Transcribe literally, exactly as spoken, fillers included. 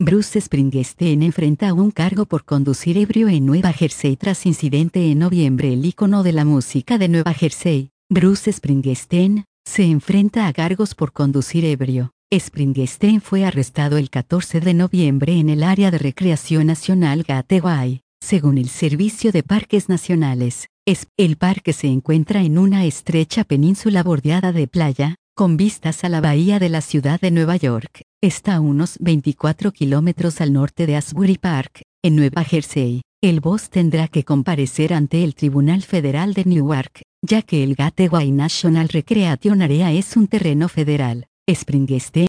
Bruce Springsteen enfrenta un cargo por conducir ebrio en Nueva Jersey tras incidente en noviembre. El ícono de la música de Nueva Jersey, Bruce Springsteen, se enfrenta a cargos por conducir ebrio. Springsteen fue arrestado el catorce de noviembre en el área de recreación nacional Gateway, según el Servicio de Parques Nacionales. El parque se encuentra en una estrecha península bordeada de playa, con vistas a la bahía de la ciudad de Nueva York. Está a unos veinticuatro kilómetros al norte de Asbury Park, en Nueva Jersey. El boss tendrá que comparecer ante el Tribunal Federal de Newark, ya que el Gateway National Recreation Area es un terreno federal. Springsteen